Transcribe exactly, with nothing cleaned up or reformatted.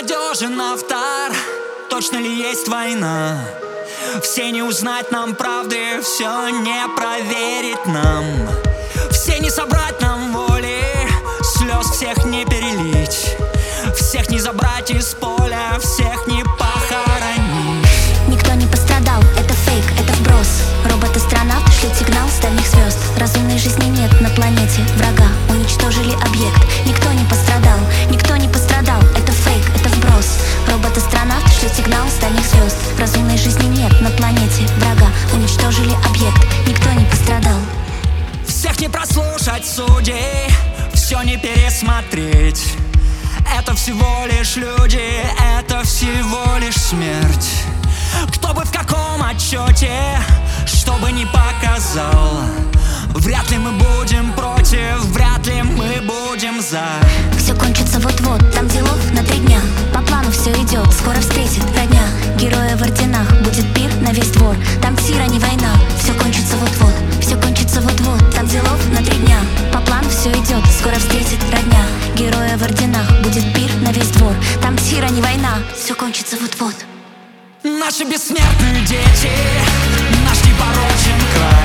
безнадежен автор. Точно ли есть война? Все не узнать нам правды, все не проверить нам. Все не собрать нам воли, слез всех не перелить. Всех не забрать из поля, всех не похоронить. Никто не пострадал, это фейк, это вброс. Роботы-астронавты шлют сигнал с дальних звезд. Разумной жизни нет на планете врага. Уничтожили объект, никто не пострадал. Никто не пострадал, это фейк, это вброс. Робот-астронавты шлют сигнал с дальних звезд. Разумной жизни нет на планете врага. Уничтожили объект, никто не пострадал. Всех не прослушать судей, все не пересмотреть. Это всего лишь люди, это всего лишь смерть. Кто бы в каком отчете, что бы ни показал, вряд ли мы будем против, вряд ли мы будем за. Все кончится вот-вот, там делов на три дня. По плану все идет, скоро встретит родня. Героя в орденах, будет пир на весь двор. Там тира, не война, все кончится вот-вот. Все кончится вот-вот, там делов на три дня. По плану все идет, скоро встретит родня. Героя в орденах, будет пир на весь двор. Там тира, не война, все кончится вот-вот. Наши бессмертные дети, наш непорочен край.